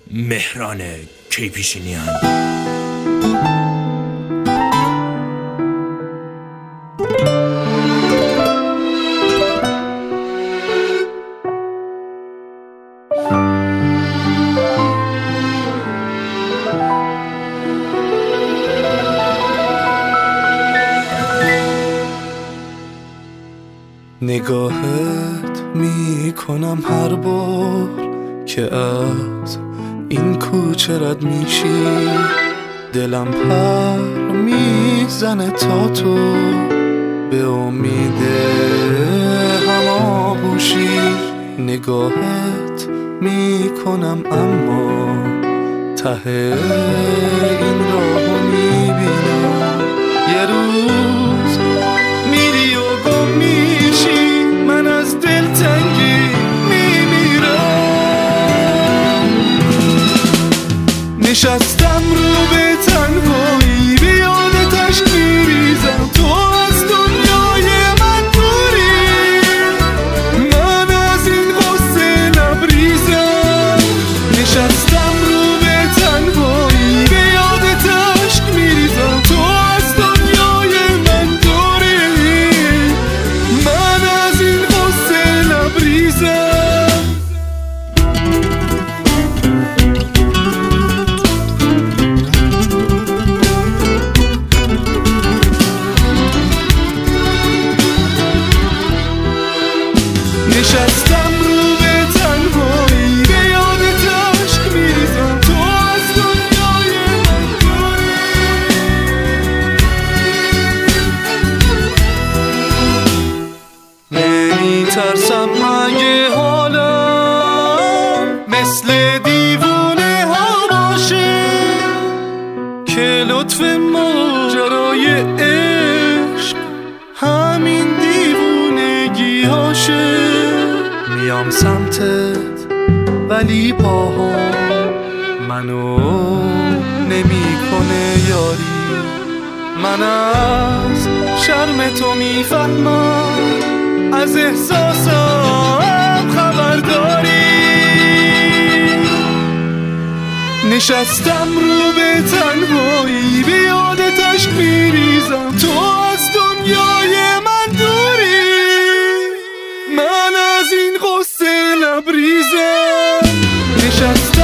مهران کیپیشینیان. نگاهت میکنم هر بار که از این کوچه رد میشی، دلم پر میزنه تا تو به امید هماغوشی. نگاهت میکنم اما ته این راهو میبینم یه روز میری و گم میشی، من از دلتنگی میمیرم. نشستم رو به تنهایی به یادتش میریزم، تو از دنیای من دوری، من از این غصه لبریزم. نشستم رو به تنهایی به یادتش میریزم، تو از دنیای من دوری، من از این غصه لبریزم. نشستم رو به تنهایی به یادتش میریزم، تو از دنیای من دوری. نمیترسم اگه حالم مثل دیوونه ها باشه، که لطف ماجرای عشق همین دیوونگی هاشه. میام سمتت ولی پاهم منو نمیکنه یاری، من از شرم تو میفهمم، از احساسم خبرداری. نشستم رو به تنهایی به یادتش میریزم، تو از دنیای من دوری، من از این غصه لبریزم. نشستم